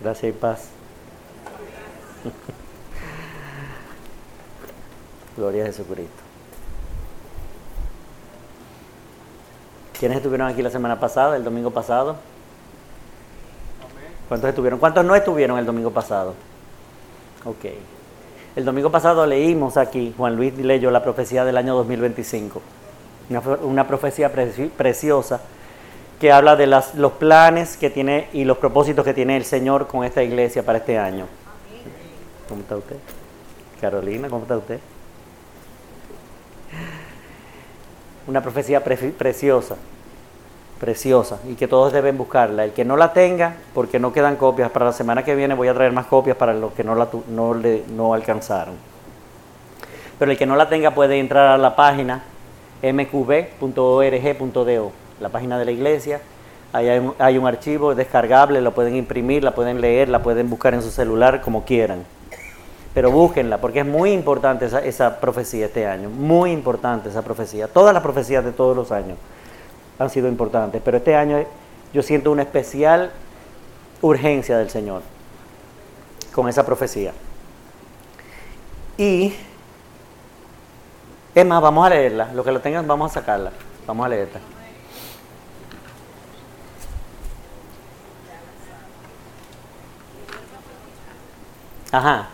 Gracia y paz. Gloria a Jesucristo. ¿Quiénes estuvieron aquí la semana pasada, el domingo pasado? ¿Cuántos estuvieron? ¿Cuántos no estuvieron el domingo pasado? Ok. El domingo pasado leímos aquí, Juan Luis leyó la profecía del año 2025. Una profecía preciosa que habla de los planes que tiene y los propósitos que tiene el Señor con esta iglesia para este año. ¿Cómo está usted? Carolina, ¿cómo está usted? Una profecía preciosa, y que todos deben buscarla. El que no la tenga, porque no quedan copias, para la semana que viene voy a traer más copias para los que no alcanzaron. Pero el que no la tenga puede entrar a la página mqb.org.do, la página de la iglesia. Ahí hay un archivo descargable, lo pueden imprimir, la pueden leer, la pueden buscar en su celular como quieran. Pero búsquenla, porque es muy importante esa profecía este año, muy importante esa profecía. Todas las profecías de todos los años han sido importantes, pero este año yo siento una especial urgencia del Señor con esa profecía. Y, es más, vamos a leerla, los que lo tengan vamos a sacarla, vamos a leerla. Ajá.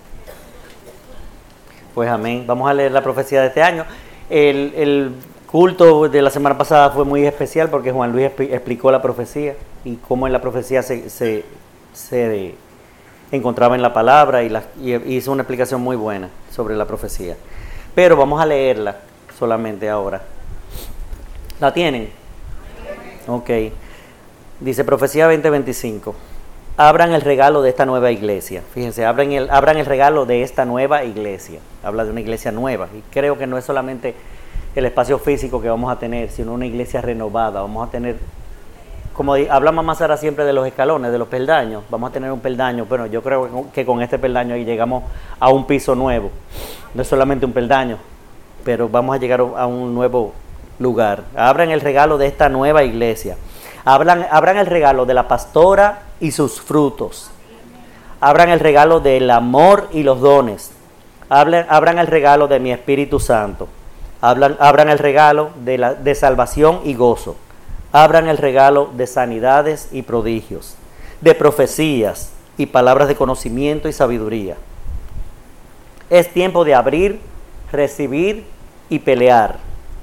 Pues amén. Vamos a leer la profecía de este año. El culto de la semana pasada fue muy especial porque Juan Luis explicó la profecía y cómo en la profecía se encontraba en la palabra y hizo una explicación muy buena sobre la profecía. Pero vamos a leerla solamente ahora. ¿La tienen? Ok. Dice Profecía 20:25. Abran el regalo de esta nueva iglesia. Fíjense, abran el regalo de esta nueva iglesia. Habla de una iglesia nueva. Y creo que no es solamente el espacio físico que vamos a tener, sino una iglesia renovada. Vamos a tener, como habla Mamá Sara siempre de los escalones, de los peldaños. Vamos a tener un peldaño. Bueno, yo creo que con este peldaño ahí llegamos a un piso nuevo. No es solamente un peldaño, pero vamos a llegar a un nuevo lugar. Abran el regalo de esta nueva iglesia. Abran el regalo de la pastora y sus frutos. Abran el regalo del amor y los dones. Abran el regalo de mi Espíritu Santo. Abran el regalo de salvación y gozo. Abran el regalo de sanidades y prodigios, de profecías y palabras de conocimiento y sabiduría. Es tiempo de abrir, recibir y pelear.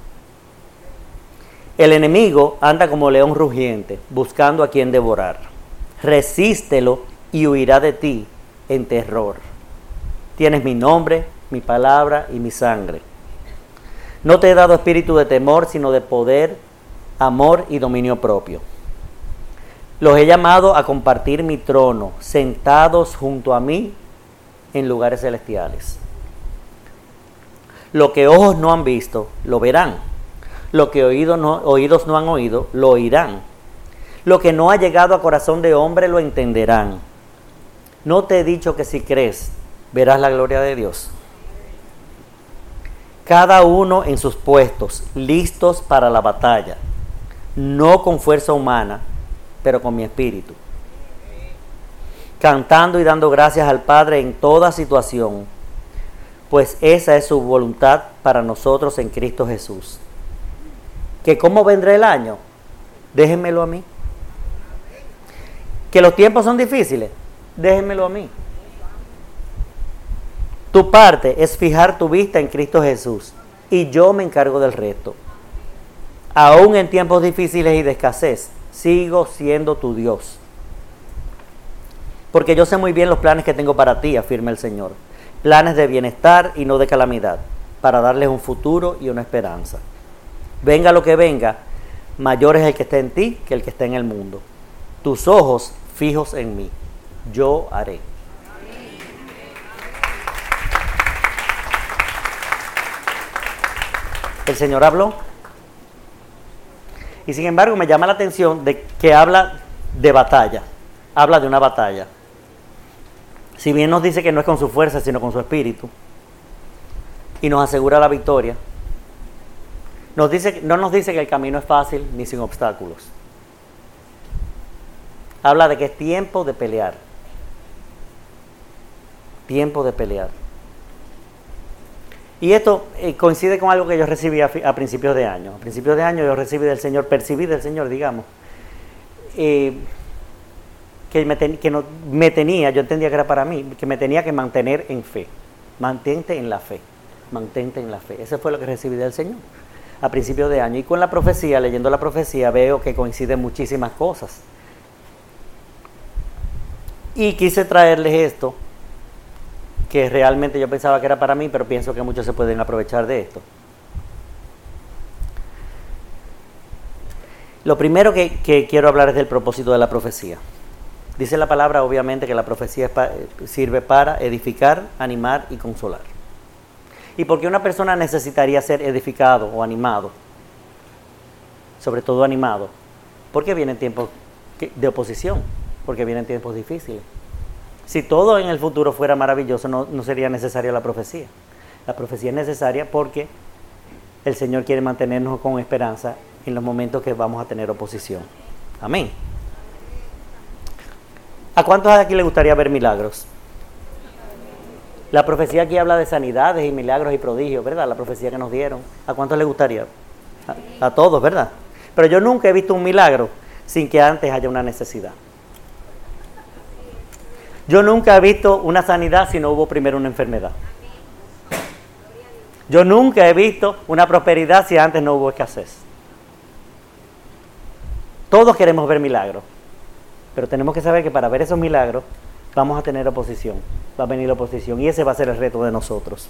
El enemigo anda como león rugiente, buscando a quien devorar. Resístelo y huirá de ti en terror. Tienes mi nombre, mi palabra y mi sangre. No te he dado espíritu de temor, sino de poder, amor y dominio propio. Los he llamado a compartir mi trono, sentados junto a mí en lugares celestiales. Lo que ojos no han visto, lo verán. Lo que oídos no han oído, lo oirán. Lo que no ha llegado a corazón de hombre, lo entenderán. ¿No te he dicho que si crees, verás la gloria de Dios? Cada uno en sus puestos, listos para la batalla. No con fuerza humana, pero con mi espíritu. Cantando y dando gracias al Padre en toda situación, pues esa es su voluntad para nosotros en Cristo Jesús. ¿Que cómo vendrá el año? Déjenmelo a mí. ¿Que los tiempos son difíciles? Déjenmelo a mí. Tu parte es fijar tu vista en Cristo Jesús y yo me encargo del resto. Aún en tiempos difíciles y de escasez, sigo siendo tu Dios. Porque yo sé muy bien los planes que tengo para ti, afirma el Señor. Planes de bienestar y no de calamidad, para darles un futuro y una esperanza. Venga lo que venga, mayor es el que está en ti que el que está en el mundo. Tus ojos fijos en mí, yo haré. El Señor habló. Y sin embargo me llama la atención de que habla de batalla. Habla de una batalla. Si bien nos dice que no es con su fuerza, sino con su espíritu. Y nos asegura la victoria. No nos dice que el camino es fácil ni sin obstáculos. Habla de que es tiempo de pelear. tiempo de pelear. Y esto coincide con algo que yo recibí a principios de año. A principios de año yo percibí del Señor, digamos, yo entendía que era para mí, que me tenía que mantener en fe. Mantente en la fe. Mantente en la fe. Eso fue lo que recibí del Señor a principios de año. Y con la profecía, leyendo la profecía, veo que coinciden muchísimas cosas. Y quise traerles esto, que realmente yo pensaba que era para mí, pero pienso que muchos se pueden aprovechar de esto. Lo primero que quiero hablar es del propósito de la profecía. Dice la palabra, obviamente, que la profecía sirve para edificar, animar y consolar. ¿Y por qué una persona necesitaría ser edificado o animado? Sobre todo animado. Porque vienen tiempos de oposición, porque vienen tiempos difíciles. Si todo en el futuro fuera maravilloso, no sería necesaria la profecía. La profecía es necesaria porque el Señor quiere mantenernos con esperanza en los momentos que vamos a tener oposición. Amén. ¿A cuántos de aquí les gustaría ver milagros? La profecía aquí habla de sanidades y milagros y prodigios, ¿verdad? La profecía que nos dieron. ¿A cuántos les gustaría? A todos, ¿verdad? Pero yo nunca he visto un milagro sin que antes haya una necesidad. Yo nunca he visto una sanidad si no hubo primero una enfermedad. Yo nunca he visto una prosperidad si antes no hubo escasez. Todos queremos ver milagros, pero tenemos que saber que para ver esos milagros vamos a tener oposición. Va a venir la oposición y ese va a ser el reto de nosotros.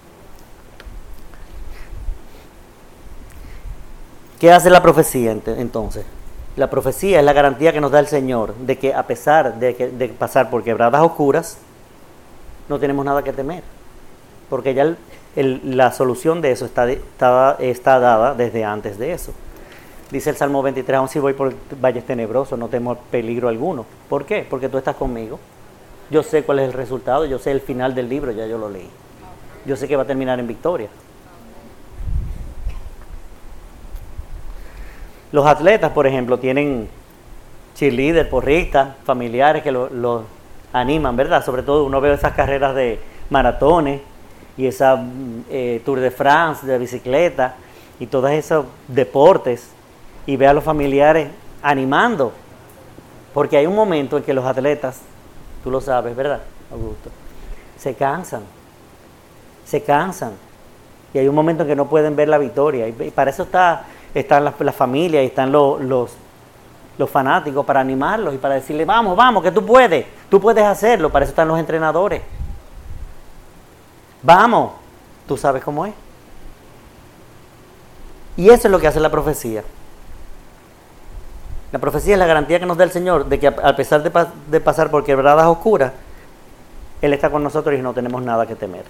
¿Qué hace la profecía entonces? La profecía es la garantía que nos da el Señor de que a pesar de pasar por quebradas oscuras, no tenemos nada que temer. Porque ya la solución de eso está dada desde antes de eso. Dice el Salmo 23, aun si voy por valles tenebrosos, no temo peligro alguno. ¿Por qué? Porque tú estás conmigo. Yo sé cuál es el resultado, yo sé el final del libro, ya yo lo leí. Yo sé que va a terminar en victoria. Los atletas, por ejemplo, tienen cheerleaders, porristas, familiares que los animan, ¿verdad? Sobre todo uno ve esas carreras de maratones y esa Tour de France de bicicleta y todos esos deportes y ve a los familiares animando. Porque hay un momento en que los atletas, tú lo sabes, ¿verdad, Augusto? Se cansan. Y hay un momento en que no pueden ver la victoria. Y para eso están las familias y están los fanáticos para animarlos y para decirle, vamos, que tú puedes hacerlo. Para eso están los entrenadores. Vamos, tú sabes cómo es. Y eso es lo que hace la profecía. La profecía es la garantía que nos da el Señor de que a pesar de pasar por quebradas oscuras, Él está con nosotros y no tenemos nada que temer.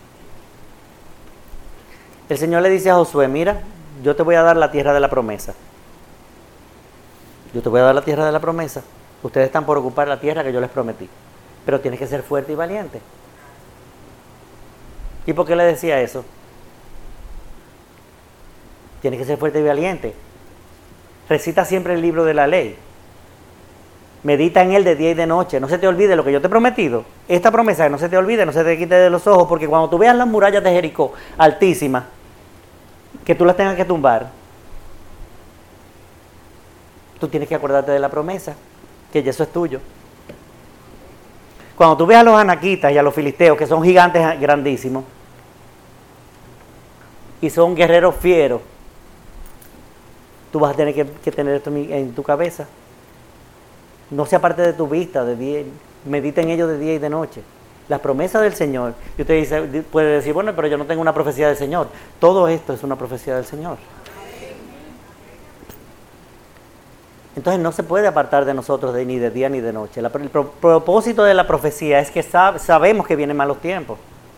El Señor le dice a Josué, mira, yo te voy a dar la tierra de la promesa. Yo te voy a dar la tierra de la promesa. Ustedes están por ocupar la tierra que yo les prometí. Pero tienes que ser fuerte y valiente. ¿Y por qué le decía eso? Tienes que ser fuerte y valiente. Recita siempre el libro de la ley. Medita en él de día y de noche. No se te olvide lo que yo te he prometido. Esta promesa que no se te olvide, no se te quite de los ojos, porque cuando tú veas las murallas de Jericó altísimas, que tú las tengas que tumbar, tú tienes que acordarte de la promesa, que ya eso es tuyo. Cuando tú veas a los anaquitas y a los filisteos, que son gigantes grandísimos, y son guerreros fieros, tú vas a tener que tener esto en tu cabeza. No sea parte de tu vista, medita en ello de día y de noche. Las promesas del Señor. Y usted puede decir, bueno, pero yo no tengo una profecía del Señor. Todo esto es una profecía del Señor. Entonces no se puede apartar de nosotros ni de día ni de noche. El propósito de la profecía es que sabemos que vienen malos tiempos.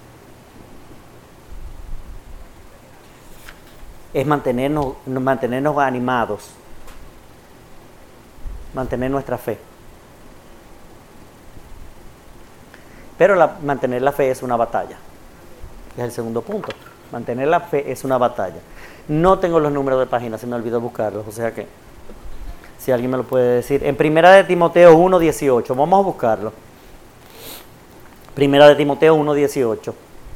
Es mantenernos animados. Mantener nuestra fe. Pero mantener la fe es una batalla. Es el segundo punto. Mantener la fe es una batalla. No tengo los números de páginas, se me olvidó buscarlos. O sea que, si alguien me lo puede decir. En 1 de Timoteo 1:18, vamos a buscarlo. Primera de Timoteo 1:18.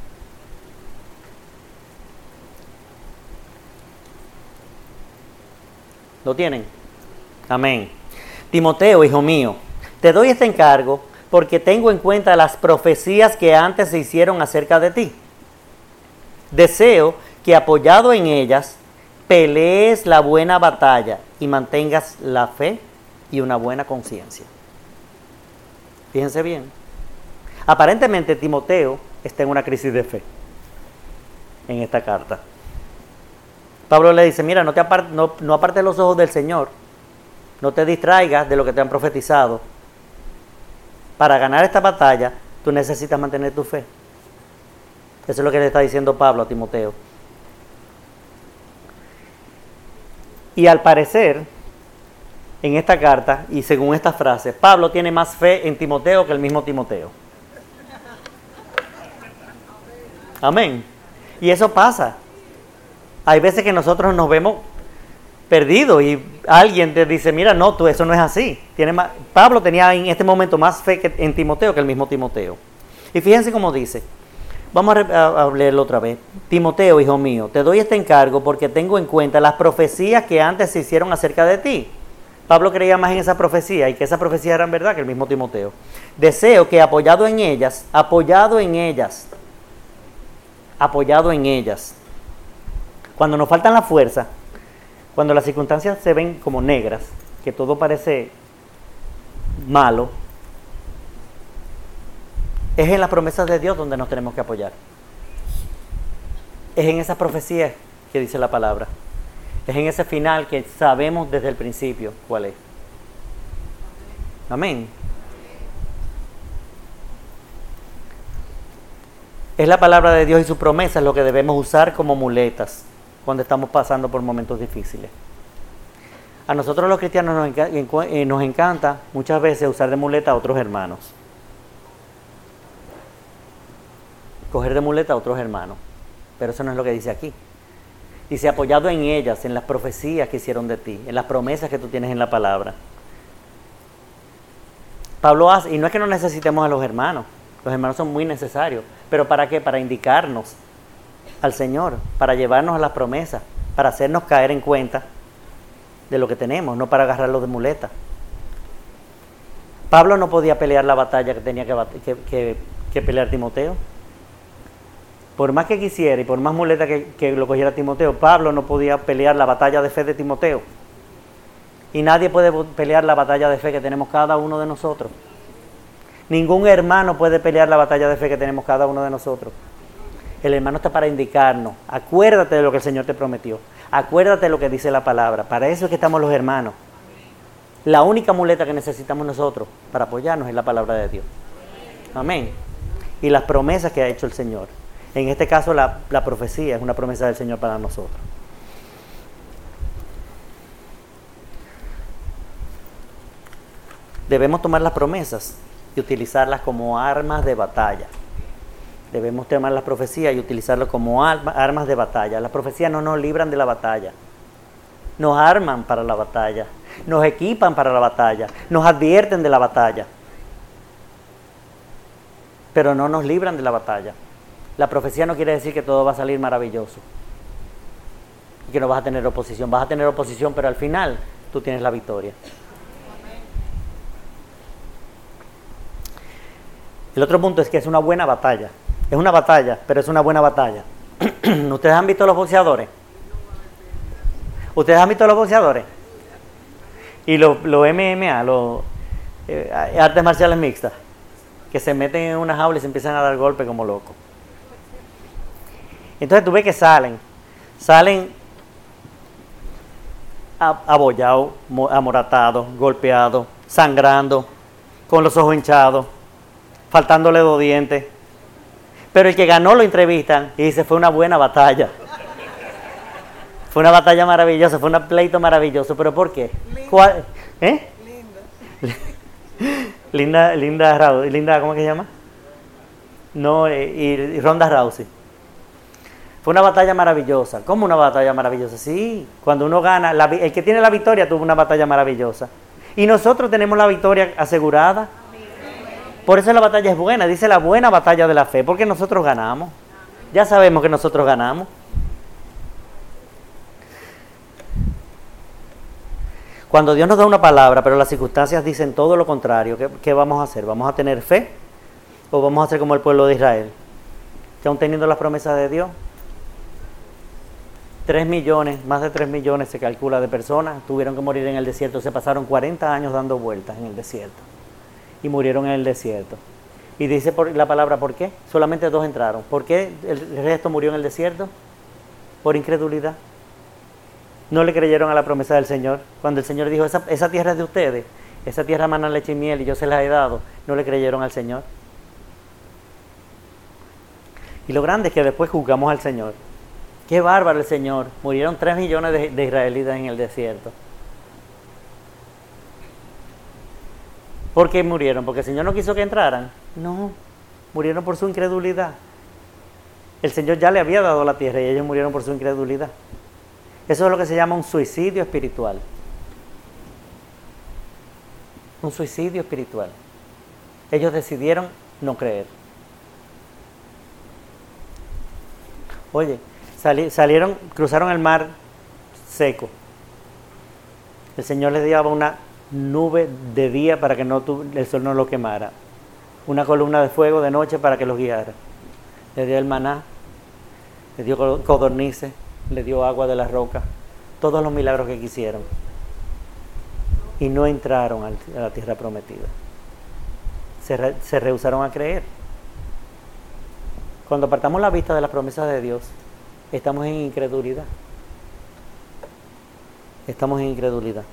¿Lo tienen? Amén. Timoteo, hijo mío, te doy este encargo porque tengo en cuenta las profecías que antes se hicieron acerca de ti. Deseo que, apoyado en ellas, pelees la buena batalla y mantengas la fe y una buena conciencia. Fíjense bien. Aparentemente Timoteo está en una crisis de fe en esta carta. Pablo le dice, mira, no apartes los ojos del Señor, no te distraigas de lo que te han profetizado. Para ganar esta batalla, tú necesitas mantener tu fe. Eso es lo que le está diciendo Pablo a Timoteo. Y al parecer, en esta carta, y según estas frases, Pablo tiene más fe en Timoteo que el mismo Timoteo. Amén. Y eso pasa. Hay veces que nosotros nos vemos perdidos y alguien te dice, mira, no, tú, eso no es así. Pablo tenía en este momento más fe en Timoteo que el mismo Timoteo. Y fíjense cómo dice. Vamos a leerlo otra vez. Timoteo, hijo mío, te doy este encargo porque tengo en cuenta las profecías que antes se hicieron acerca de ti. Pablo creía más en esa profecía y que esa profecía era verdad que el mismo Timoteo. Deseo que apoyado en ellas, cuando nos faltan la fuerza, cuando las circunstancias se ven como negras, que todo parece malo, es en las promesas de Dios donde nos tenemos que apoyar. Es en esa profecía que dice la palabra. Es en ese final que sabemos desde el principio cuál es. Amén. Es la palabra de Dios y sus promesas lo que debemos usar como muletas cuando estamos pasando por momentos difíciles. A nosotros los cristianos nos encanta muchas veces usar de muleta a otros hermanos. Coger de muleta a otros hermanos. Pero eso no es lo que dice aquí. Dice, apoyado en ellas, en las profecías que hicieron de ti, en las promesas que tú tienes en la palabra. Pablo hace, y no es que no necesitemos a los hermanos son muy necesarios, pero ¿para qué? Para indicarnos al Señor, para llevarnos a las promesas, para hacernos caer en cuenta de lo que tenemos, no para agarrarlo de muleta. Pablo no podía pelear la batalla que tenía que pelear Timoteo. Por más que quisiera y por más muleta que lo cogiera Timoteo, Pablo no podía pelear la batalla de fe de Timoteo. Y nadie puede pelear la batalla de fe que tenemos cada uno de nosotros. Ningún hermano puede pelear la batalla de fe que tenemos cada uno de nosotros. El hermano está para indicarnos. Acuérdate de lo que el Señor te prometió. Acuérdate de lo que dice la palabra. Para eso es que estamos los hermanos. La única muleta que necesitamos nosotros para apoyarnos es la palabra de Dios. Amén. Y las promesas que ha hecho el Señor. En este caso la profecía es una promesa del Señor para nosotros. Debemos tomar las promesas y utilizarlas como armas de batalla. Debemos tomar las profecías y utilizarlas como armas de batalla. Las profecías no nos libran de la batalla. Nos arman para la batalla. Nos equipan para la batalla. Nos advierten de la batalla. Pero no nos libran de la batalla. La profecía no quiere decir que todo va a salir maravilloso. Y que no vas a tener oposición. Vas a tener oposición, pero al final tú tienes la victoria. El otro punto es que es una buena batalla. Es una batalla, pero es una buena batalla. ¿Ustedes han visto los boxeadores? ¿Ustedes han visto los boxeadores? Y los MMA, artes marciales mixtas, que se meten en una jaula y se empiezan a dar golpes como locos. Entonces tú ves que salen abollados, amoratados, golpeados, sangrando, con los ojos hinchados, faltándole 2 dientes. Pero el que ganó lo entrevistan y dice, fue una buena batalla. Fue una batalla maravillosa, fue un pleito maravilloso. ¿Pero por qué? ¿Cuál? Linda, ¿cómo que se llama? No, y Ronda Rousey. Fue una batalla maravillosa. ¿Cómo una batalla maravillosa? Sí, cuando uno gana, el que tiene la victoria tuvo una batalla maravillosa. Y nosotros tenemos la victoria asegurada. Por eso la batalla es buena, dice la buena batalla de la fe, porque nosotros ganamos. Ya sabemos que nosotros ganamos. Cuando Dios nos da una palabra, pero las circunstancias dicen todo lo contrario, ¿qué vamos a hacer? ¿Vamos a tener fe? ¿O vamos a ser como el pueblo de Israel? Que aún teniendo las promesas de Dios, 3 millones, más de 3 millones se calcula de personas, tuvieron que morir en el desierto. Se pasaron 40 años dando vueltas en el desierto. Y murieron en el desierto. Y dice la palabra, ¿por qué? Solamente 2 entraron. ¿Por qué el resto murió en el desierto? Por incredulidad. No le creyeron a la promesa del Señor. Cuando el Señor dijo, esa tierra es de ustedes, esa tierra mana leche y miel y yo se la he dado, no le creyeron al Señor. Y lo grande es que después juzgamos al Señor. Qué bárbaro el Señor. Murieron 3 millones de israelitas en el desierto. ¿Por qué murieron? ¿Porque el Señor no quiso que entraran? No, murieron por su incredulidad. El Señor ya le había dado la tierra y ellos murieron por su incredulidad. Eso es lo que se llama un suicidio espiritual. Un suicidio espiritual. Ellos decidieron no creer. Oye, salieron, cruzaron el mar seco. El Señor les dio una nube de día para que el sol no lo quemara. Una columna de fuego de noche para que los guiara. Les dio el maná, les dio codornices, le dio agua de la roca, todos los milagros que quisieron. Y no entraron a la tierra prometida. Se rehusaron a creer. Cuando apartamos la vista de las promesas de Dios, estamos en incredulidad. Estamos en incredulidad.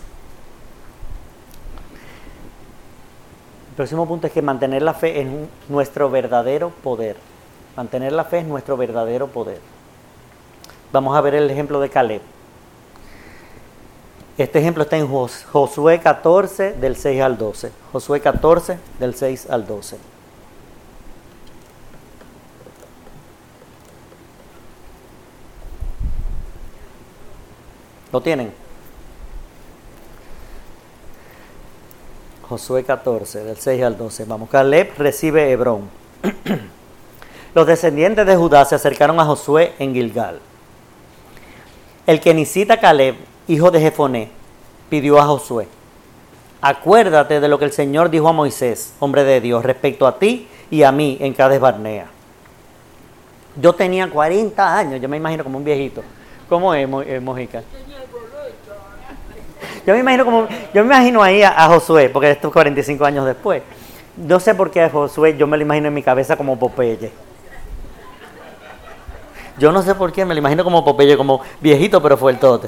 El próximo punto es que mantener la fe es nuestro verdadero poder. Mantener la fe es nuestro verdadero poder. Vamos a ver el ejemplo de Caleb. Este ejemplo está en Josué 14, del 6 al 12. Josué 14, del 6 al 12. ¿Lo tienen? Josué 14, del 6 al 12. Vamos, Caleb recibe Hebrón. Los descendientes de Judá se acercaron a Josué en Gilgal. El kenicita Caleb, hijo de Jefoné, pidió a Josué: acuérdate de lo que el Señor dijo a Moisés, hombre de Dios, respecto a ti y a mí en Cades Barnea. Yo tenía 40 años, yo me imagino como un viejito. ¿Cómo es, Mojica? Yo me imagino ahí a Josué, porque esto es 45 años después. No sé por qué a Josué yo me lo imagino en mi cabeza como Popeye. Yo no sé por qué me lo imagino como Popeye, como viejito pero fuertote.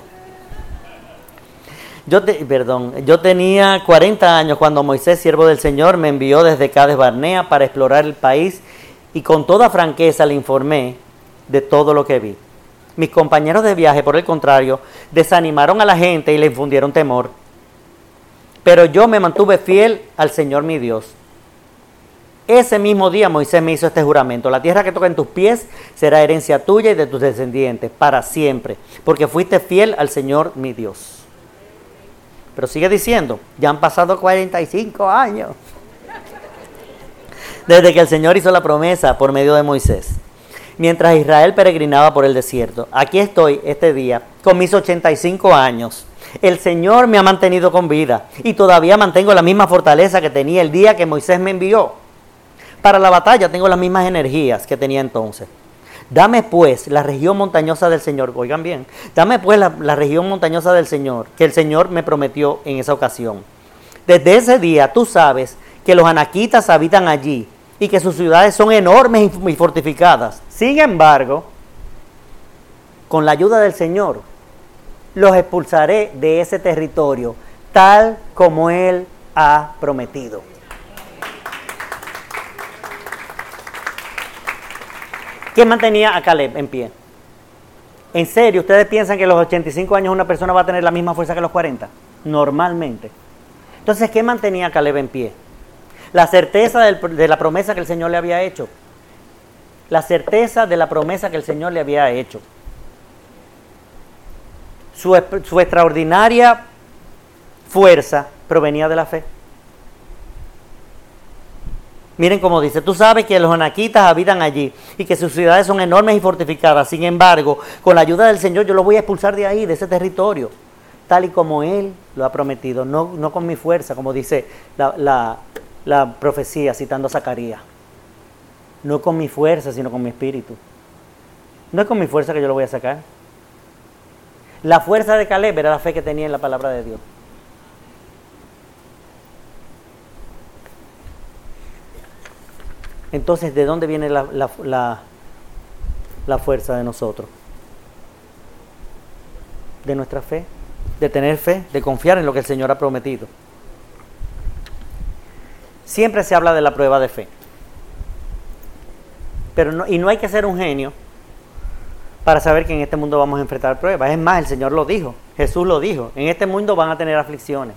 Yo tenía 40 años cuando Moisés, siervo del Señor, me envió desde Cades Barnea para explorar el país y con toda franqueza le informé de todo lo que vi. Mis compañeros de viaje, por el contrario, desanimaron a la gente y le infundieron temor. Pero yo me mantuve fiel al Señor mi Dios. Ese mismo día Moisés me hizo este juramento: la tierra que toca en tus pies será herencia tuya y de tus descendientes para siempre, porque fuiste fiel al Señor mi Dios. Pero sigue diciendo, ya han pasado 45 años desde que el Señor hizo la promesa por medio de Moisés. Mientras Israel peregrinaba por el desierto, aquí estoy este día con mis 85 años. El Señor me ha mantenido con vida y todavía mantengo la misma fortaleza que tenía el día que Moisés me envió. Para la batalla tengo las mismas energías que tenía entonces. Dame pues la región montañosa del Señor. Oigan bien. Dame pues la región montañosa del Señor, que el Señor me prometió en esa ocasión. Desde ese día tú sabes que los anaquitas habitan allí y que sus ciudades son enormes y fortificadas. Sin embargo, con la ayuda del Señor, los expulsaré de ese territorio, tal como Él ha prometido. ¿Quién mantenía a Caleb en pie? ¿En serio ustedes piensan que a los 85 años una persona va a tener la misma fuerza que a los 40? Normalmente. Entonces, ¿qué mantenía a Caleb en pie? La certeza de la promesa que el Señor le había hecho. La certeza de la promesa que el Señor le había hecho. Su extraordinaria fuerza provenía de la fe. Miren cómo dice, tú sabes que los anaquitas habitan allí y que sus ciudades son enormes y fortificadas. Sin embargo, con la ayuda del Señor yo los voy a expulsar de ahí, de ese territorio, tal y como Él lo ha prometido, no con mi fuerza, como dice la profecía citando a Zacarías. No con mi fuerza, sino con mi espíritu. No es con mi fuerza que yo lo voy a sacar. La fuerza de Caleb era la fe que tenía en la palabra de Dios. Entonces, ¿de dónde viene la fuerza de nosotros? De nuestra fe, de tener fe, de confiar en lo que el Señor ha prometido. Siempre se habla de la prueba de fe. Pero no hay que ser un genio para saber que en este mundo vamos a enfrentar pruebas. Es más, el Señor lo dijo, Jesús lo dijo, en este mundo van a tener aflicciones.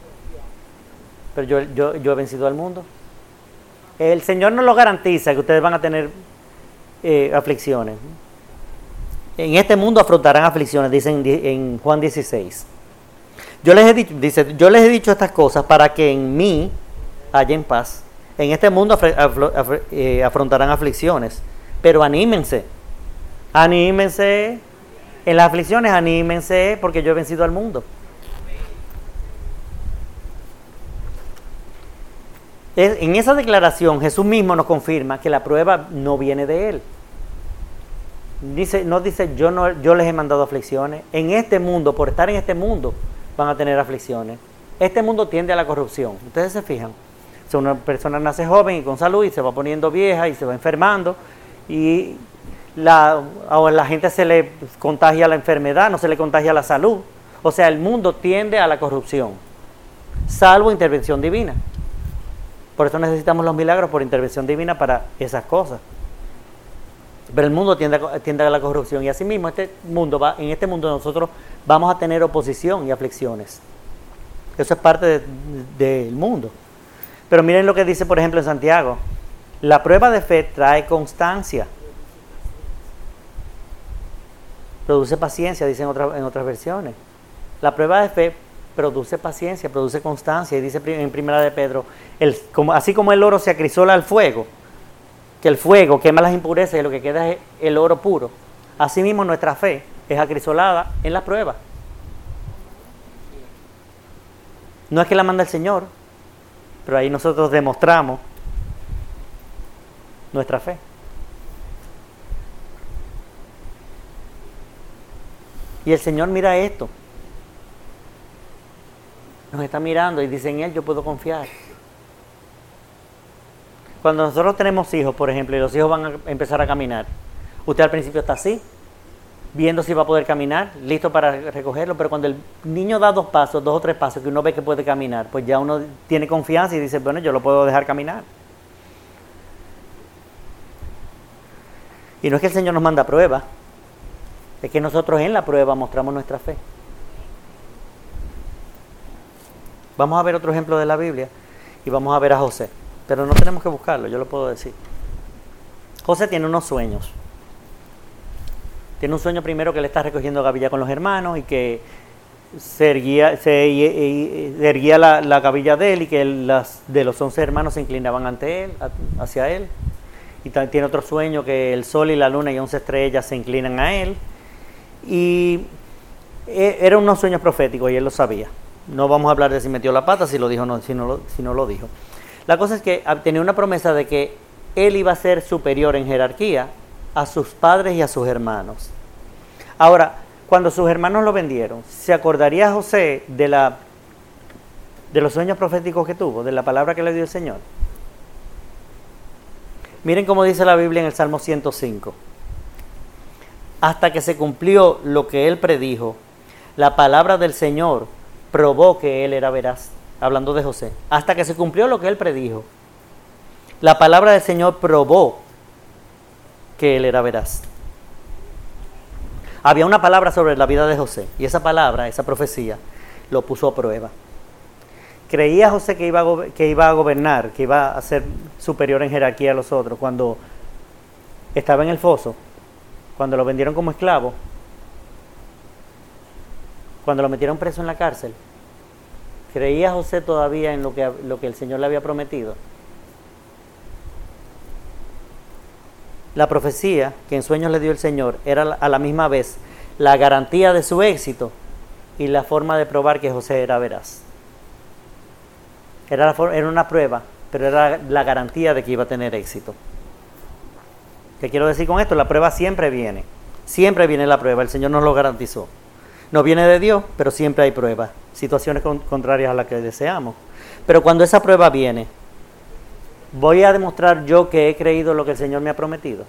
Pero yo he vencido al mundo. El Señor no lo garantiza que ustedes van a tener aflicciones. En este mundo afrontarán aflicciones, dicen en Juan 16. Yo les he dicho estas cosas para que en mí hallen paz. En este mundo afrontarán aflicciones, pero anímense. Anímense. En las aflicciones anímense porque yo he vencido al mundo. En esa declaración Jesús mismo nos confirma que la prueba no viene de Él. No dice yo les he mandado aflicciones. En este mundo, por estar en este mundo, van a tener aflicciones. Este mundo tiende a la corrupción. Ustedes se fijan. O sea, una persona nace joven y con salud y se va poniendo vieja y se va enfermando. Y a la gente se le contagia la enfermedad, no se le contagia la salud. O sea, el mundo tiende a la corrupción, salvo intervención divina. Por eso necesitamos los milagros por intervención divina para esas cosas. Pero el mundo tiende a la corrupción y así mismo en este mundo nosotros vamos a tener oposición y aflicciones. Eso es parte del mundo. Pero miren lo que dice, por ejemplo, en Santiago. La prueba de fe trae constancia. Produce paciencia, dicen en otras versiones. La prueba de fe produce paciencia, produce constancia. Y dice en Primera de Pedro, así como el oro se acrisola al fuego, que el fuego quema las impurezas y lo que queda es el oro puro. Asimismo nuestra fe es acrisolada en la prueba. No es que la manda el Señor, pero ahí nosotros demostramos nuestra fe. Y el Señor mira esto. Nos está mirando y dice, en Él yo puedo confiar. Cuando nosotros tenemos hijos, por ejemplo, y los hijos van a empezar a caminar, usted al principio está así, viendo si va a poder caminar, listo para recogerlo, pero cuando el niño da 2 o 3 pasos, que uno ve que puede caminar, pues ya uno tiene confianza y dice, bueno, yo lo puedo dejar caminar. Y no es que el Señor nos manda pruebas, es que nosotros en la prueba mostramos nuestra fe. Vamos a ver otro ejemplo de la Biblia y vamos a ver a José. Pero no tenemos que buscarlo, yo lo puedo decir. José tiene unos sueños. Tiene un sueño primero que él está recogiendo gavilla con los hermanos y que se erguía la gavilla de él y que de los 11 hermanos se inclinaban ante él, hacia él. Y también tiene otro sueño que el sol y la luna y 11 estrellas se inclinan a él. Y eran unos sueños proféticos y él lo sabía. No vamos a hablar de si metió la pata, si lo dijo o no, si no lo dijo. La cosa es que tenía una promesa de que él iba a ser superior en jerarquía a sus padres y a sus hermanos. Ahora, cuando sus hermanos lo vendieron, ¿se acordaría José de los sueños proféticos que tuvo, de la palabra que le dio el Señor? Miren cómo dice la Biblia en el Salmo 105. Hasta que se cumplió lo que él predijo, la palabra del Señor probó que él era veraz. Hablando de José. Hasta que se cumplió lo que él predijo, la palabra del Señor probó que él era veraz. Había una palabra sobre la vida de José y esa palabra, esa profecía, lo puso a prueba. Creía José que iba a gobernar, que iba a ser superior en jerarquía a los otros cuando estaba en el foso, cuando lo vendieron como esclavo, cuando lo metieron preso en la cárcel. ¿Creía José todavía en lo que el Señor le había prometido? La profecía que en sueños le dio el Señor era a la misma vez la garantía de su éxito y la forma de probar que José era veraz. Era una prueba, pero era la garantía de que iba a tener éxito. ¿Qué quiero decir con esto? La prueba siempre viene. Siempre viene la prueba, el Señor nos lo garantizó. No viene de Dios, pero siempre hay pruebas, situaciones contrarias a las que deseamos. Pero cuando esa prueba viene, ¿voy a demostrar yo que he creído lo que el Señor me ha prometido?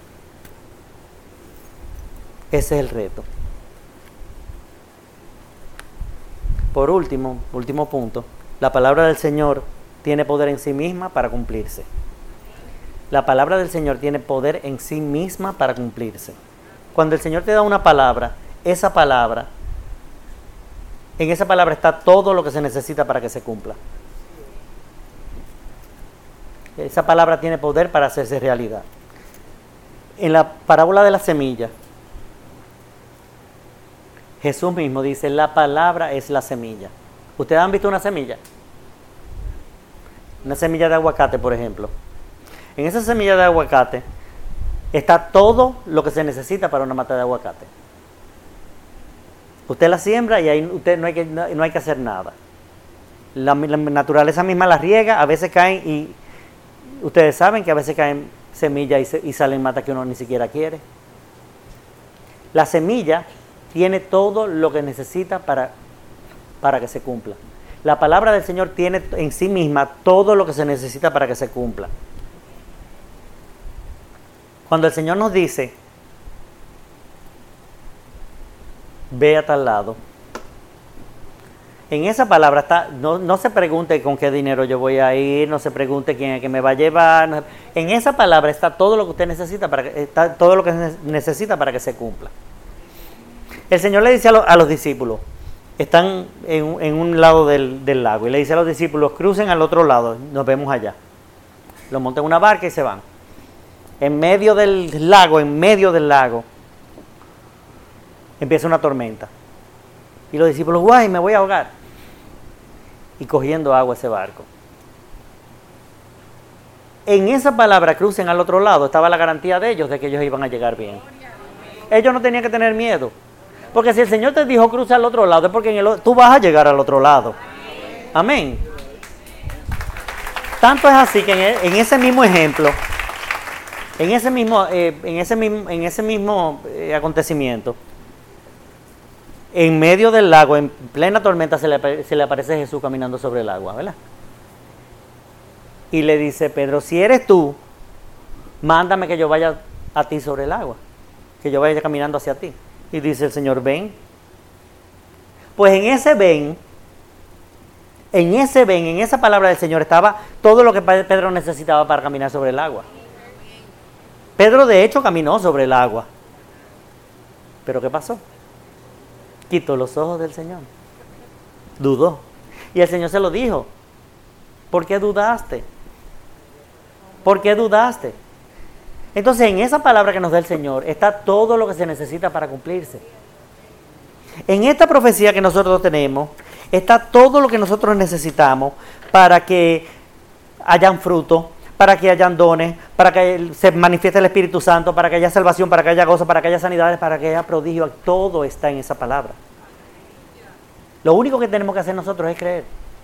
Ese es el reto. Por último punto, la palabra del Señor tiene poder en sí misma para cumplirse. La palabra del Señor tiene poder en sí misma para cumplirse. Cuando el Señor te da una palabra, en esa palabra está todo lo que se necesita para que se cumpla. Esa palabra tiene poder para hacerse realidad. En la parábola de la semilla, Jesús mismo dice, la palabra es la semilla. ¿Ustedes han visto una semilla? Una semilla de aguacate, por ejemplo. En esa semilla de aguacate está todo lo que se necesita para una mata de aguacate. Usted la siembra y ahí usted no hay que hacer nada. La naturaleza misma la riega, a veces caen y ustedes saben que a veces caen semillas y salen matas que uno ni siquiera quiere. La semilla tiene todo lo que necesita para que se cumpla. La palabra del Señor tiene en sí misma todo lo que se necesita para que se cumpla. Cuando el Señor nos dice, ve a tal lado, en esa palabra está, no se pregunte con qué dinero yo voy a ir, no se pregunte quién es que me va a llevar. En esa palabra está todo lo que usted necesita necesita para que se cumpla. El Señor le dice a los discípulos, están en un lado del lago, y le dice a los discípulos, crucen al otro lado, nos vemos allá. Los montan en una barca y se van. En medio del lago, empieza una tormenta. Y los discípulos, guay, me voy a ahogar. Y cogiendo agua ese barco. En esa palabra, crucen al otro lado, estaba la garantía de ellos de que ellos iban a llegar bien. Ellos no tenían que tener miedo. Porque si el Señor te dijo cruza al otro lado, es porque tú vas a llegar al otro lado. Amén. Tanto es así que en ese mismo ejemplo, en ese mismo acontecimiento, en medio del lago, en plena tormenta, se le aparece Jesús caminando sobre el agua, ¿verdad? Y le dice, Pedro, si eres tú, mándame que yo vaya a ti sobre el agua, que yo vaya caminando hacia ti. Y dice el Señor, ven. Pues en esa palabra del Señor estaba todo lo que Pedro necesitaba para caminar sobre el agua. Pedro de hecho caminó sobre el agua. ¿Pero qué pasó? Quitó los ojos del Señor. Dudó. Y el Señor se lo dijo. ¿Por qué dudaste? ¿Por qué dudaste? Entonces en esa palabra que nos da el Señor está todo lo que se necesita para cumplirse. En esta profecía que nosotros tenemos está todo lo que nosotros necesitamos para que hayan fruto, para que hayan dones, para que se manifieste el Espíritu Santo, para que haya salvación, para que haya gozo, para que haya sanidades, para que haya prodigio. Todo está en esa palabra. Lo único que tenemos que hacer nosotros es creer.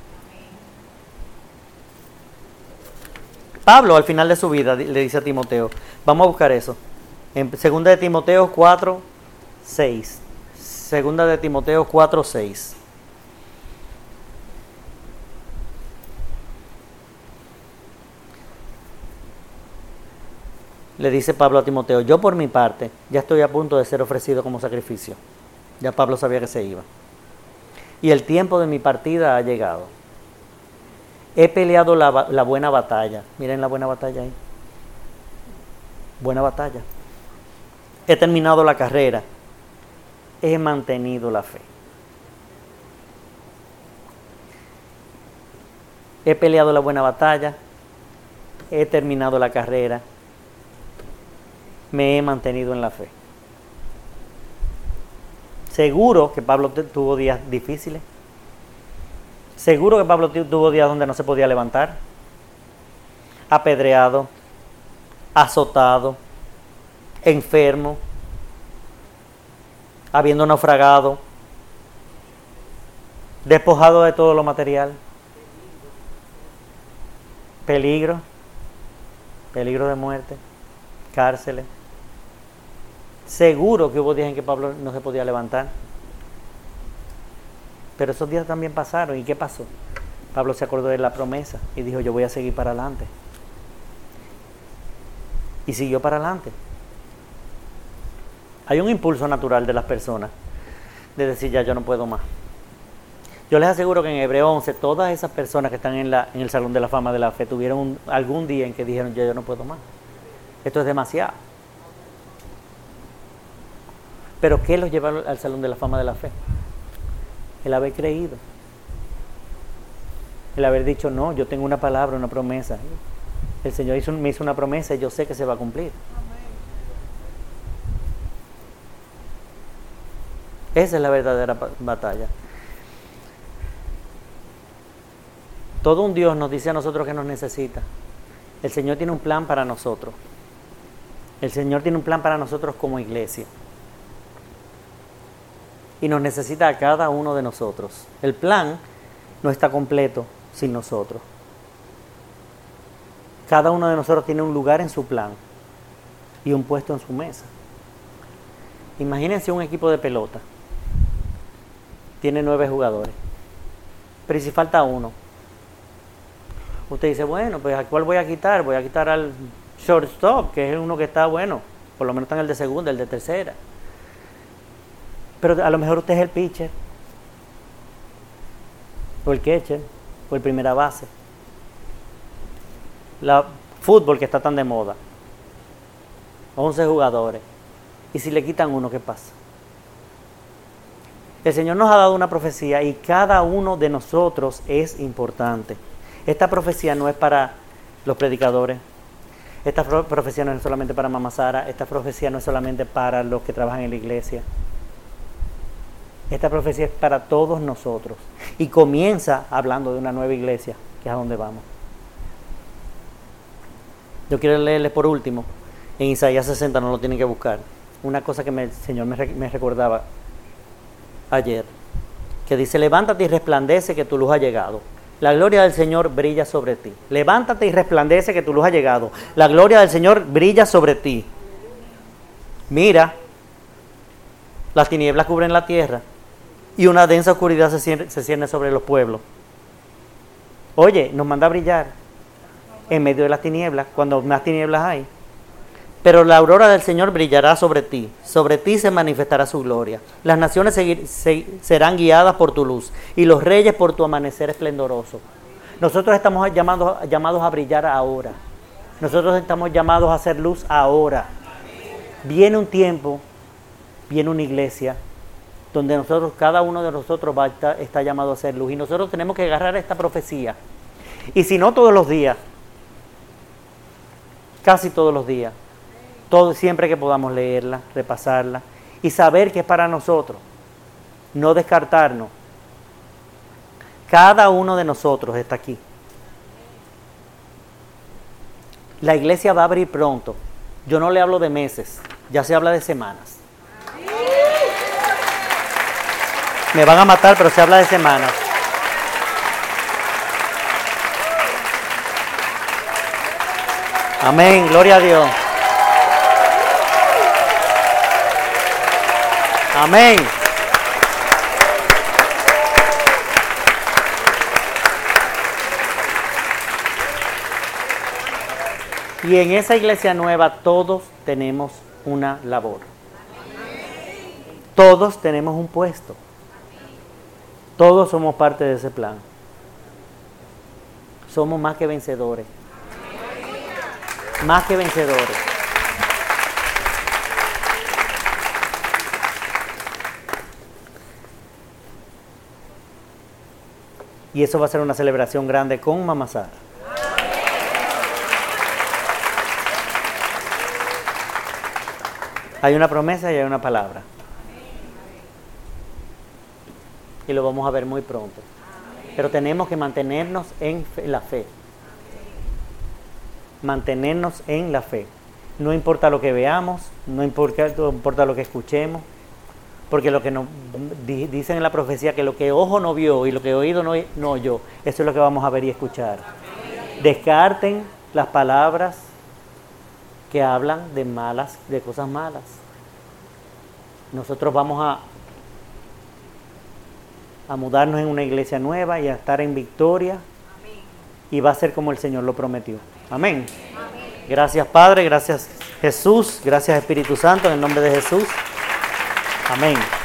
Pablo al final de su vida le dice a Timoteo, vamos a buscar eso, en 2 de Timoteo 4:6. 2 de Timoteo 4:6. Le dice Pablo a Timoteo, yo por mi parte ya estoy a punto de ser ofrecido como sacrificio. Ya Pablo sabía que se iba. Y el tiempo de mi partida ha llegado. He peleado la buena batalla. Miren la buena batalla ahí. Buena batalla. He terminado la carrera. He mantenido la fe. He peleado la buena batalla. He terminado la carrera. Me he mantenido en la fe. Seguro que Pablo tuvo días difíciles. Seguro que Pablo tuvo días donde no se podía levantar. Apedreado, azotado, enfermo, habiendo naufragado, despojado de todo lo material, peligro de muerte, cárceles. Seguro que hubo días en que Pablo no se podía levantar. Pero esos días también pasaron. ¿Y qué pasó? Pablo se acordó de la promesa y dijo, yo voy a seguir para adelante. Y siguió para adelante. Hay un impulso natural de las personas de decir, ya yo no puedo más. Yo les aseguro que en Hebreo 11, todas esas personas que están en el Salón de la Fama de la Fe tuvieron algún día en que dijeron, ya yo no puedo más. Esto es demasiado. Pero ¿qué los lleva al Salón de la Fama de la Fe? El haber creído. El haber dicho, no, yo tengo una palabra, una promesa. El Señor me hizo una promesa y yo sé que se va a cumplir. Esa es la verdadera batalla. Todo un Dios nos dice a nosotros que nos necesita. El Señor tiene un plan para nosotros. El Señor tiene un plan para nosotros como iglesia. Y nos necesita a cada uno de nosotros. El plan no está completo sin nosotros. Cada uno de nosotros tiene un lugar en su plan y un puesto en su mesa. Imagínense un equipo de pelota. Tiene 9 jugadores. Pero ¿y si falta uno? Usted dice, bueno, pues ¿a cuál voy a quitar? Voy a quitar al shortstop, que es uno que está bueno. Por lo menos está en el de segunda, el de tercera. Pero a lo mejor usted es el pitcher, o el catcher, o el primera base. Fútbol que está tan de moda. 11 jugadores. Y si le quitan uno, ¿qué pasa? El Señor nos ha dado una profecía y cada uno de nosotros es importante. Esta profecía no es para los predicadores. Esta profecía no es solamente para Mamá Sara. Esta profecía no es solamente para los que trabajan en la iglesia. Esta profecía es para todos nosotros. Y comienza hablando de una nueva iglesia, que es a donde vamos. Yo quiero leerles por último, en Isaías 60, no lo tienen que buscar, una cosa que el Señor me recordaba ayer, que dice, levántate y resplandece que tu luz ha llegado. La gloria del Señor brilla sobre ti. Levántate y resplandece que tu luz ha llegado. La gloria del Señor brilla sobre ti. Mira, las tinieblas cubren la tierra y una densa oscuridad se cierne sobre los pueblos. Oye, nos manda a brillar en medio de las tinieblas, cuando más tinieblas hay. Pero la aurora del Señor brillará sobre ti se manifestará su gloria. Las naciones serán guiadas por tu luz y los reyes por tu amanecer esplendoroso. Nosotros estamos llamados a brillar ahora. Nosotros estamos llamados a hacer luz ahora. Viene un tiempo, viene una iglesia donde cada uno de nosotros está llamado a hacer luz. Y nosotros tenemos que agarrar esta profecía. Y si no todos los días, casi todos los días, siempre que podamos leerla, repasarla y saber que es para nosotros, no descartarnos. Cada uno de nosotros está aquí. La iglesia va a abrir pronto. Yo no le hablo de meses, ya se habla de semanas. Me van a matar, pero se habla de semanas. Amén, gloria a Dios. Amén. Y en esa iglesia nueva todos tenemos una labor. Todos tenemos un puesto. Todos somos parte de ese plan. Somos más que vencedores. Más que vencedores. Y eso va a ser una celebración grande con Mamá Sara. Hay una promesa y hay una palabra. Y lo vamos a ver muy pronto. Pero tenemos que mantenernos en la fe. Mantenernos en la fe. No importa lo que veamos, no importa lo que escuchemos, porque lo que nos dicen en la profecía, que lo que ojo no vio y lo que oído no oyó, eso es lo que vamos a ver y escuchar. Descarten las palabras que hablan de cosas malas. Nosotros vamos a mudarnos en una iglesia nueva y a estar en victoria. Amén. Y va a ser como el Señor lo prometió. Amén. Amén. Gracias Padre, gracias Jesús, gracias Espíritu Santo, en el nombre de Jesús. Amén.